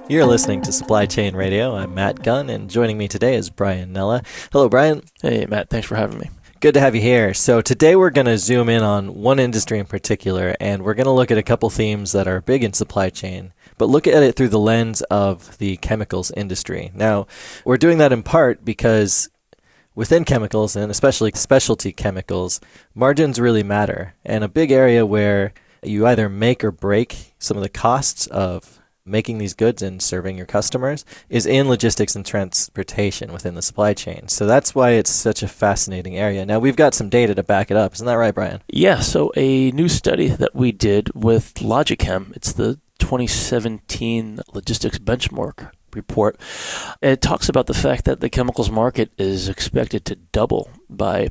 You're listening to Supply Chain Radio. I'm Matt Gunn, and joining me today is Brian Nella. Hello, Brian. Hey, Matt. Thanks for having me. Good to have you here. So today we're going to zoom in on one industry in particular, and we're going to look at a couple themes that are big in supply chain, but look at it through the lens of the chemicals industry. Now, we're doing that in part because within chemicals, and especially specialty chemicals, margins really matter. And a big area where you either make or break some of the costs of making these goods and serving your customers is in logistics and transportation within the supply chain. So that's why it's such a fascinating area. Now, we've got some data to back it up. Isn't that right, Brian? Yeah, so a new study that we did with Logichem, it's the 2017 Logistics Benchmark report. It talks about the fact that the chemicals market is expected to double by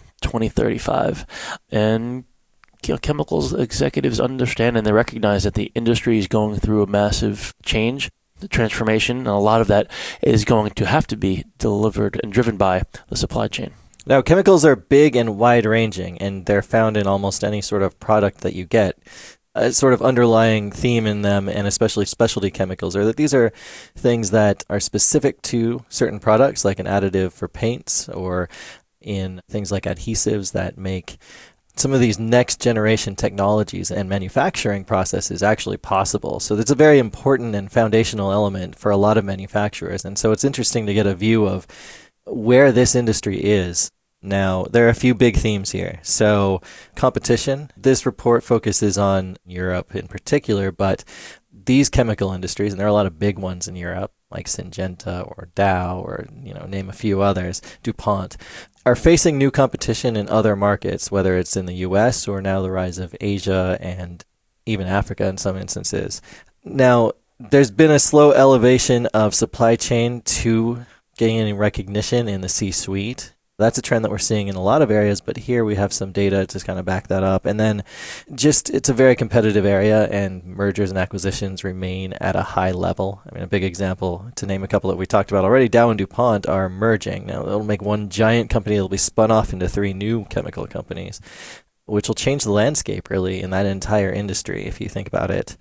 2035. And chemicals executives understand and they recognize that the industry is going through a massive change, transformation, and a lot of that is going to have to be delivered and driven by the supply chain. Now, chemicals are big and wide-ranging, and they're found in almost any sort of product that you get. A sort of underlying theme in them, and especially specialty chemicals, are that these are things that are specific to certain products, like an additive for paints, or in things like adhesives that make some of these next generation technologies and manufacturing processes actually possible. So it's a very important and foundational element for a lot of manufacturers. And so it's interesting to get a view of where this industry is. Now, there are a few big themes here. So competition, this report focuses on Europe in particular, but these chemical industries, and there are a lot of big ones in Europe, like Syngenta or Dow or, name a few others, DuPont, are facing new competition in other markets, whether it's in the US or now the rise of Asia and even Africa in some instances. Now, there's been a slow elevation of supply chain to gaining recognition in the C-suite. That's a trend that we're seeing in a lot of areas, but here we have some data to kind of back that up. And then it's a very competitive area, and mergers and acquisitions remain at a high level. I mean, a big example, to name a couple that we talked about already, Dow and DuPont are merging. Now, it'll make one giant company that'll be spun off into 3 new chemical companies, which will change the landscape, really, in that entire industry, if you think about it.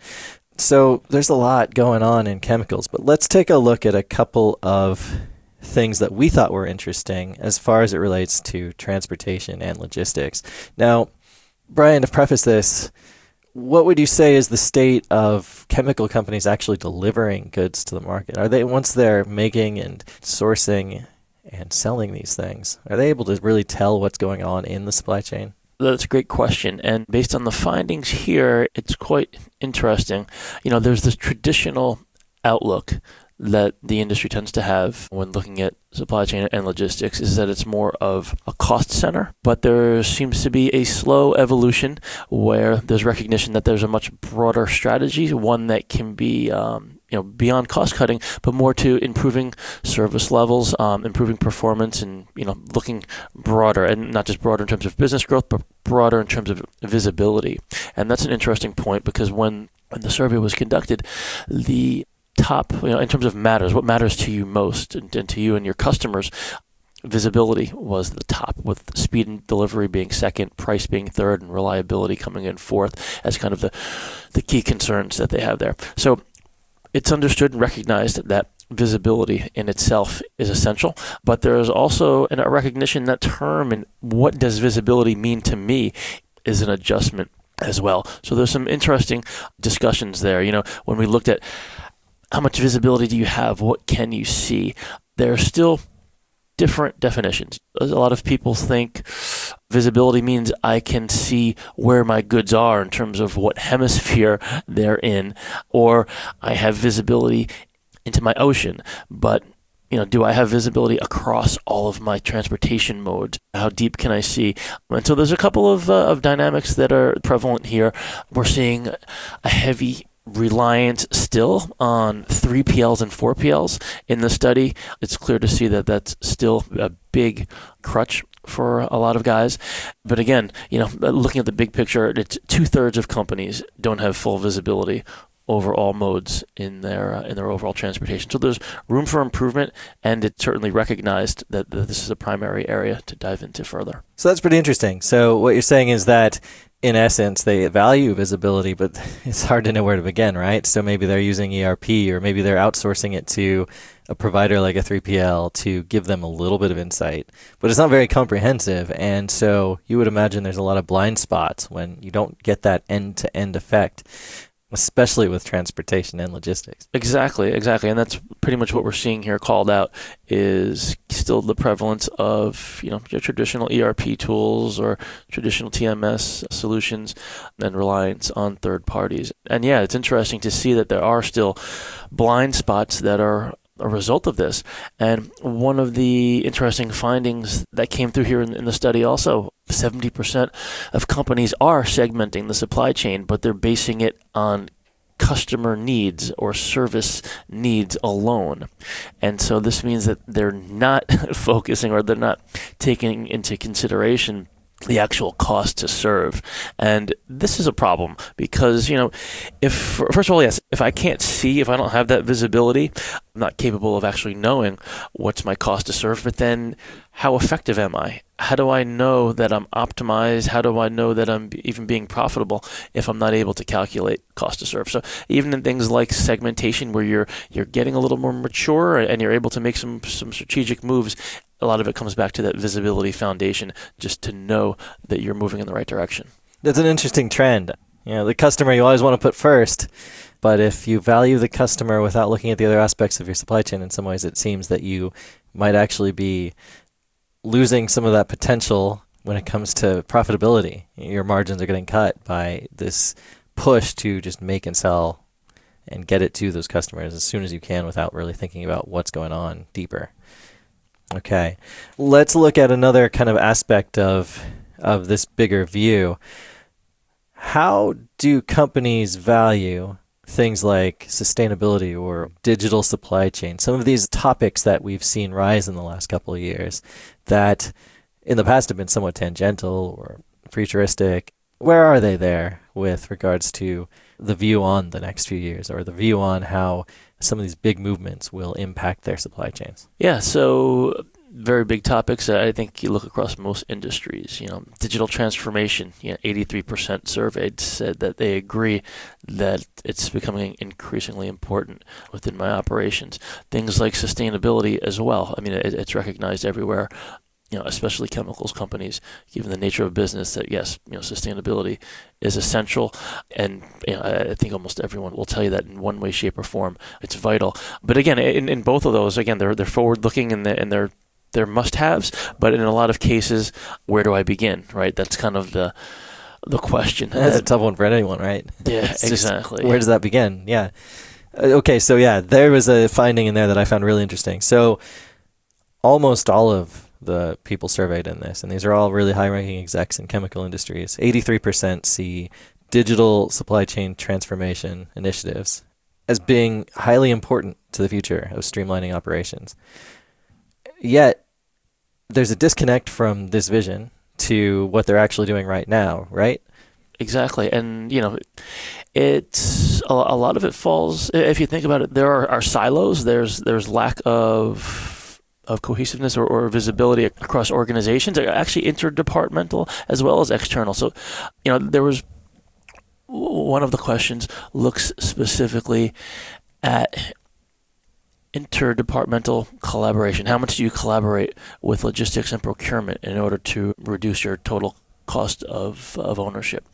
So there's a lot going on in chemicals, but let's take a look at a couple of things that we thought were interesting as far as it relates to transportation and logistics. Now, Brian, to preface this, what would you say is the state of chemical companies actually delivering goods to the market? Are they, once they're making and sourcing and selling these things, are they able to really tell what's going on in the supply chain? That's a great question. And based on the findings here, it's quite interesting. There's this traditional outlook that the industry tends to have when looking at supply chain and logistics is that it's more of a cost center, but there seems to be a slow evolution where there's recognition that there's a much broader strategy, one that can be beyond cost cutting, but more to improving service levels, improving performance, and looking broader, and not just broader in terms of business growth, but broader in terms of visibility. And that's an interesting point because when the survey was conducted, the top, in terms of matters, what matters to you most and to you and your customers, visibility was the top, with speed and delivery being second, price being third, and reliability coming in fourth as kind of the key concerns that they have there. So it's understood and recognized that visibility in itself is essential, but there is also a recognition that term and what does visibility mean to me is an adjustment as well. So there's some interesting discussions there. When we looked at how much visibility do you have? What can you see? There are still different definitions. A lot of people think visibility means I can see where my goods are in terms of what hemisphere they're in, or I have visibility into my ocean. But do I have visibility across all of my transportation modes? How deep can I see? And so there's a couple of dynamics that are prevalent here. We're seeing a heavy reliance still on 3PLs and 4PLs in the study. It's clear to see that that's still a big crutch for a lot of guys. But again, looking at the big picture, it's 2/3 of companies don't have full visibility over all modes in their overall transportation. So there's room for improvement, and it's certainly recognized that this is a primary area to dive into further. So that's pretty interesting. So what you're saying is that in essence, they value visibility, but it's hard to know where to begin, right? So maybe they're using ERP, or maybe they're outsourcing it to a provider like a 3PL to give them a little bit of insight, but it's not very comprehensive. And so you would imagine there's a lot of blind spots when you don't get that end-to-end effect, especially with transportation and logistics. Exactly. And that's pretty much what we're seeing here called out, is still the prevalence of, your traditional ERP tools or traditional TMS solutions and reliance on third parties. And yeah, it's interesting to see that there are still blind spots that are a result of this. And one of the interesting findings that came through here in the study also, 70% of companies are segmenting the supply chain, but they're basing it on customer needs or service needs alone. And so this means that they're not focusing, or they're not taking into consideration the actual cost to serve. And this is a problem because, if, first of all, yes, if I can't see, if I don't have that visibility, I'm not capable of actually knowing what's my cost to serve, but then how effective am I? How do I know that I'm optimized? How do I know that I'm even being profitable if I'm not able to calculate cost to serve? So even in things like segmentation, where you're getting a little more mature and you're able to make some strategic moves, a lot of it comes back to that visibility foundation, just to know that you're moving in the right direction. That's an interesting trend. The customer you always want to put first, but if you value the customer without looking at the other aspects of your supply chain, in some ways it seems that you might actually be losing some of that potential when it comes to profitability. Your margins are getting cut by this push to just make and sell and get it to those customers as soon as you can without really thinking about what's going on deeper. Okay, let's look at another kind of aspect of this bigger view. How do companies value things like sustainability or digital supply chain? Some of these topics that we've seen rise in the last couple of years that in the past have been somewhat tangential or futuristic. Where are they there with regards to the view on the next few years, or the view on how some of these big movements will impact their supply chains? Yeah, so very big topics. I think you look across most industries. Digital transformation. 83% surveyed said that they agree that it's becoming increasingly important within my operations. Things like sustainability as well. I mean, it's recognized everywhere. Especially chemicals companies, given the nature of business, that yes, sustainability is essential, and I think almost everyone will tell you that in one way, shape, or form, it's vital. But again, in both of those, again, they're forward-looking and they're must-haves. But in a lot of cases, where do I begin? Right, that's kind of the question. That's a tough one for anyone, right? Yeah, exactly. Where does that begin? Yeah. Okay, so there was a finding in there that I found really interesting. So almost all of the people surveyed in this, and these are all really high-ranking execs in chemical industries, 83% see digital supply chain transformation initiatives as being highly important to the future of streamlining operations. Yet, there's a disconnect from this vision to what they're actually doing right now, right? Exactly. And, it's a lot of it falls, if you think about it, there are silos, there's lack of cohesiveness or visibility across organizations, actually interdepartmental as well as external. So, there was one of the questions looks specifically at interdepartmental collaboration. How much do you collaborate with logistics and procurement in order to reduce your total cost of ownership?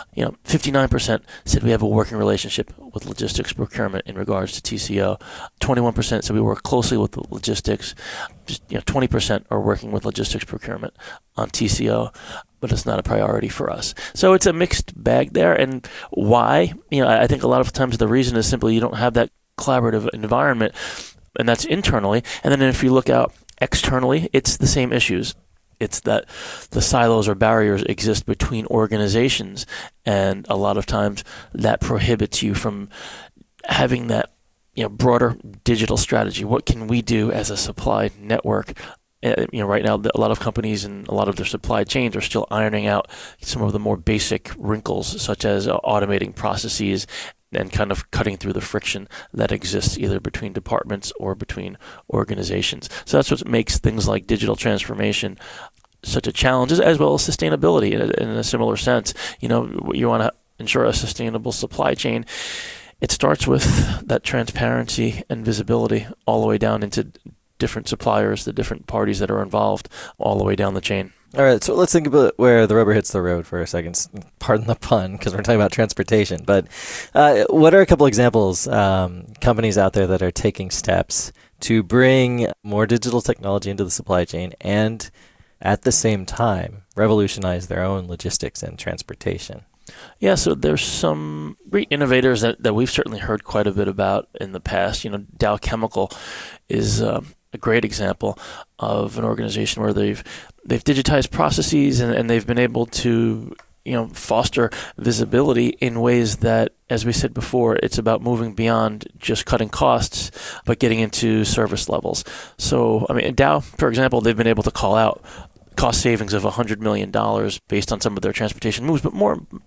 59% said we have a working relationship with logistics procurement in regards to TCO. 21% said we work closely with the logistics. Just 20% are working with logistics procurement on TCO, but it's not a priority for us. So it's a mixed bag there. And why? I think a lot of times the reason is simply you don't have that collaborative environment, and that's internally. And then if you look out externally, it's the same issues. It's that the silos or barriers exist between organizations, and a lot of times that prohibits you from having that broader digital strategy. What can we do as a supply network? Right now, a lot of companies and a lot of their supply chains are still ironing out some of the more basic wrinkles, such as automating processes and kind of cutting through the friction that exists either between departments or between organizations. So that's what makes things like digital transformation such a challenge, as well as sustainability in a similar sense. You want to ensure a sustainable supply chain. It starts with that transparency and visibility all the way down into different suppliers, the different parties that are involved, all the way down the chain. All right, so let's think about where the rubber hits the road for a second. Pardon the pun, because we're talking about transportation. But what are a couple examples, companies out there that are taking steps to bring more digital technology into the supply chain and at the same time revolutionize their own logistics and transportation? Yeah, so there's some great innovators that we've certainly heard quite a bit about in the past. Dow Chemical is a great example of an organization where they've digitized processes and they've been able to foster visibility in ways that, as we said before, it's about moving beyond just cutting costs, but getting into service levels. So, Dow, for example, they've been able to call out cost savings of $100 million based on some of their transportation moves, but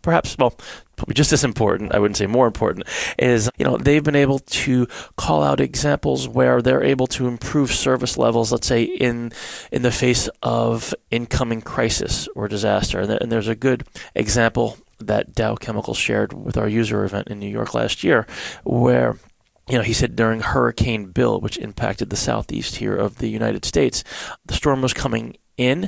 probably just as important, I wouldn't say more important, is they've been able to call out examples where they're able to improve service levels, let's say in the face of incoming crisis or disaster. And there's a good example that Dow Chemical shared with our user event in New York last year, where he said during Hurricane Bill, which impacted the southeast here of the United States, the storm was coming in,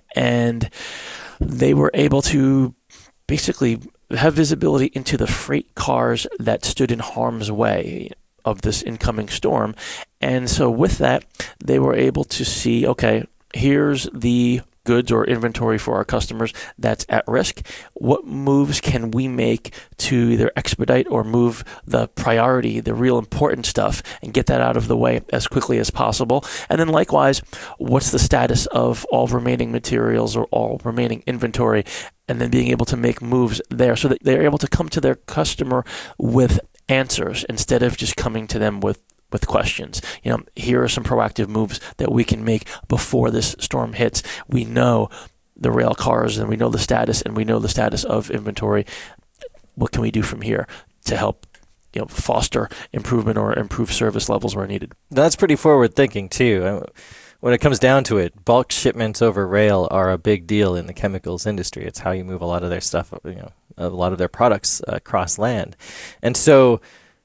and they were able to basically have visibility into the freight cars that stood in harm's way of this incoming storm. And so with that, they were able to see, okay, here's the goods or inventory for our customers that's at risk. What moves can we make to either expedite or move the priority, the real important stuff, and get that out of the way as quickly as possible? And then likewise, what's the status of all remaining materials or all remaining inventory? And then being able to make moves there so that they're able to come to their customer with answers instead of just coming to them with questions. Here are some proactive moves that we can make before this storm hits. We know the rail cars and we know the status of inventory. What can we do from here to help foster improvement or improve service levels where needed? That's pretty forward thinking too. When it comes down to it, bulk shipments over rail are a big deal in the chemicals industry. It's how you move a lot of their stuff, a lot of their products across land. And so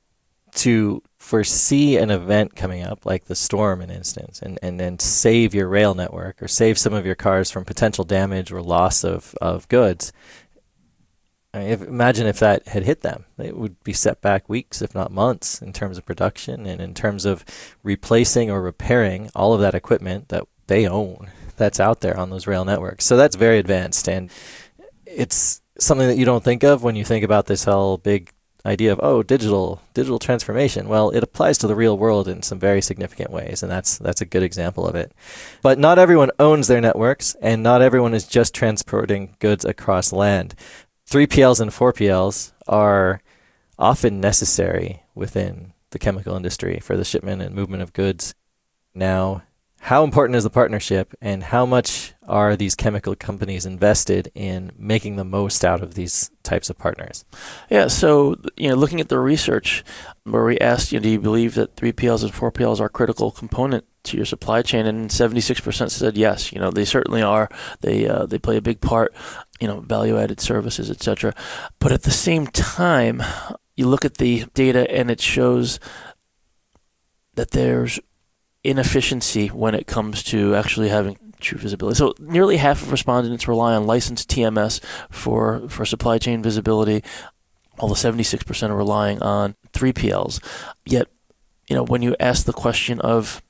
to foresee an event coming up like the storm, in instance, and then save your rail network or save some of your cars from potential damage or loss of goods. Imagine if that had hit them. It would be set back weeks, if not months, in terms of production and in terms of replacing or repairing all of that equipment that they own that's out there on those rail networks. So that's very advanced, and it's something that you don't think of when you think about this whole big idea of digital transformation. Well, it applies to the real world in some very significant ways, and that's a good example of it. But not everyone owns their networks, and not everyone is just transporting goods across land. 3PLs and 4PLs are often necessary within the chemical industry for the shipment and movement of goods. Now, how important is the partnership, and how much are these chemical companies invested in making the most out of these types of partners? Yeah, so looking at the research where we asked, do you believe that 3PLs and 4PLs are a critical component to your supply chain? And 76% said yes. They certainly are. They play a big part. Value-added services, etc. But at the same time, you look at the data and it shows that there's inefficiency when it comes to actually having true visibility. So nearly half of respondents rely on licensed TMS for supply chain visibility, while the 76% are relying on 3PLs. Yet, when you ask the question of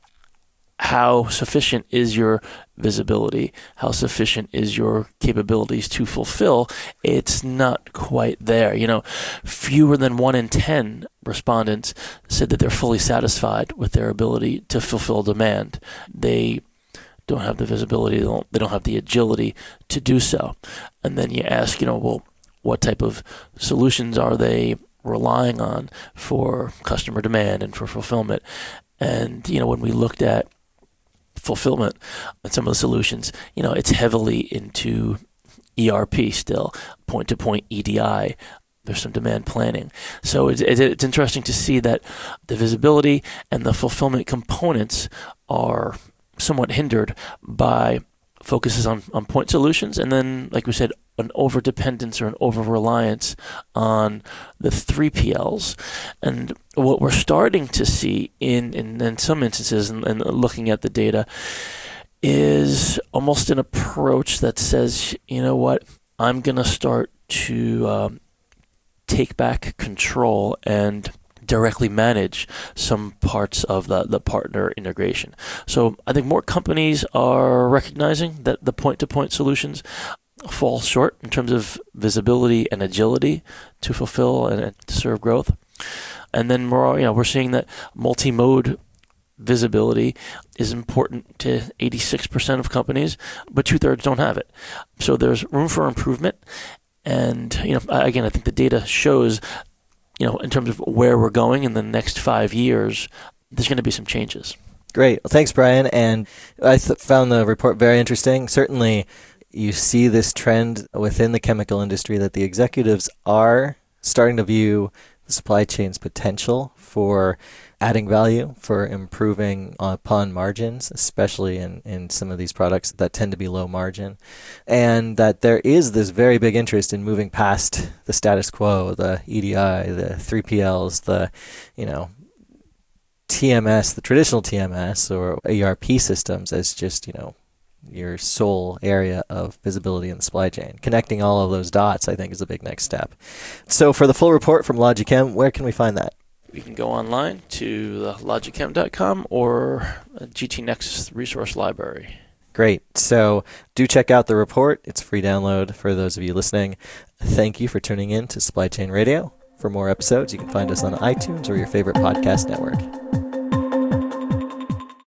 how sufficient is your visibility, how sufficient is your capabilities to fulfill, it's not quite there. Fewer than 1 in 10 respondents said that they're fully satisfied with their ability to fulfill demand. They don't have the visibility, they don't have the agility to do so. And then you ask, what type of solutions are they relying on for customer demand and for fulfillment? And, when we looked at fulfillment and some of the solutions, it's heavily into ERP still, point-to-point EDI. There's some demand planning. So it's interesting to see that the visibility and the fulfillment components are somewhat hindered by focuses on point solutions, and then, like we said, an over-dependence or an over-reliance on the 3PLs. And what we're starting to see in some instances, and looking at the data, is almost an approach that says, you know what, I'm going to start to take back control and directly manage some parts of the partner integration. So I think more companies are recognizing that the point-to-point solutions fall short in terms of visibility and agility to fulfill and to serve growth. And then we're seeing that multi-mode visibility is important to 86% of companies, but 2/3 don't have it. So there's room for improvement. And again, I think the data shows, in terms of where we're going in the next 5 years, there's going to be some changes. Great. Well, thanks, Brian. And I found the report very interesting. Certainly, you see this trend within the chemical industry that the executives are starting to view the supply chain's potential for adding value, for improving upon margins, especially in some of these products that tend to be low margin, and that there is this very big interest in moving past the status quo, the EDI, the 3PLs, the TMS, the traditional TMS or ERP systems as just your sole area of visibility in the supply chain. Connecting all of those dots, I think, is a big next step. So for the full report from Logichem, where can we find that? You can go online to logichem.com or GT Nexus Resource Library. Great. So do check out the report. It's a free download for those of you listening. Thank you for tuning in to Supply Chain Radio. For more episodes, you can find us on iTunes or your favorite podcast network.